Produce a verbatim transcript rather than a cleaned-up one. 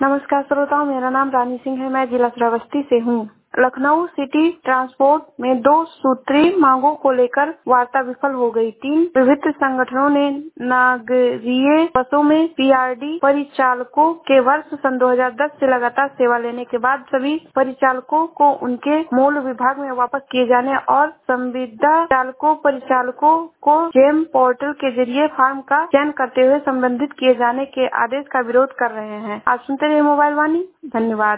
नमस्कार श्रोताओं, मेरा नाम रानी सिंह है। मैं जिला श्रावस्ती से हूँ। लखनऊ सिटी ट्रांसपोर्ट में दो सूत्री मांगों को लेकर वार्ता विफल हो गई। तीन विभिन्न संगठनों ने नागरिक बसों में पीआरडी परिचालकों के वर्ष सन दो हज़ार दस से लगातार सेवा लेने के बाद सभी परिचालकों को उनके मूल विभाग में वापस किए जाने और संविदा चालकों परिचालकों को जेम पोर्टल के जरिए फॉर्म का चयन करते हुए संबंधित किए जाने के आदेश का विरोध कर रहे हैं। आप सुनते रहिए मोबाइल वाणी। धन्यवाद।